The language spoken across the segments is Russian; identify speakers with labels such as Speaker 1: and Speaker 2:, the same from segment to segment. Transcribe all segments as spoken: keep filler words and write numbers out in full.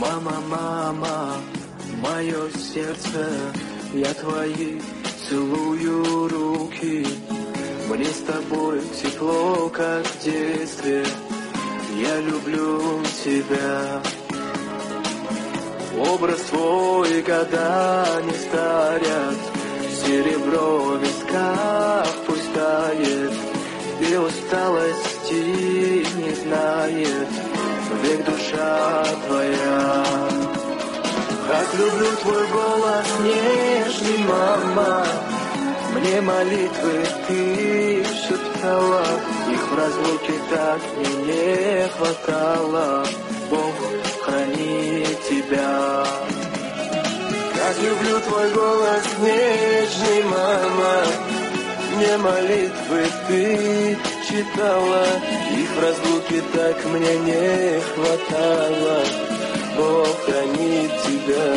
Speaker 1: Мама, мама, мое сердце, я твои целую руки. Мне с тобой тепло, как в детстве, я люблю тебя. Образ твой года не старят, серебро в висках пусть тает, и усталости не знает век душа твоя. Как люблю твой голос нежный, мама, мне молитвы ты шептала, их в разлуке так мне не хватало. Бог храни тебя. Как люблю твой голос нежный, мама, мне молитвы ты читала, их в разлуке так мне не хватало. Бог хранит тебя.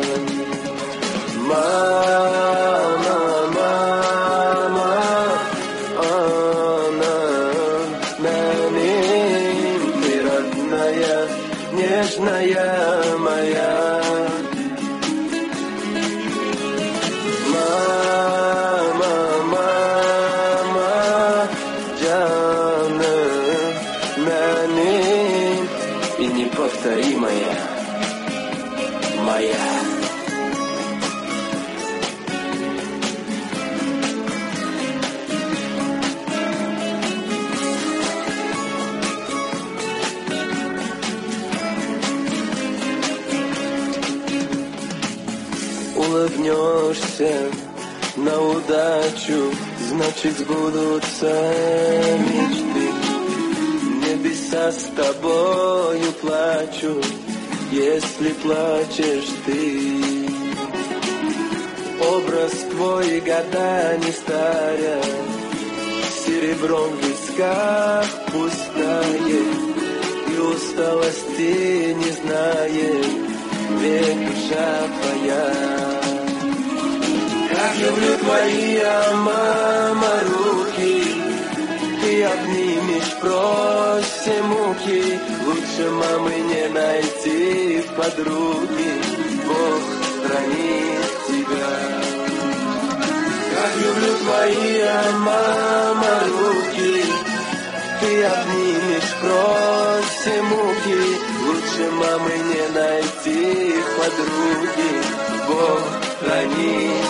Speaker 1: Мама, мама, она нами, ты родная, нежная моя. Мама, мама, Джана, нами, и неповторимая моя. Улыбнешься на удачу, значит сбудутся мечты. Небеса с тобою плачут, если плачешь ты. Образ твой года не старят, серебром в висках пустая, и усталости не знает век душа твоя. Как люблю твои, а мама, руки, ты обнимешь прочь все муки. Лучше мамы не найти в подруги, Бог хранит тебя. Как люблю твои, а мама, руки, ты обнимешь прочь все муки. Лучше мамы не найти в подруги, Бог хранит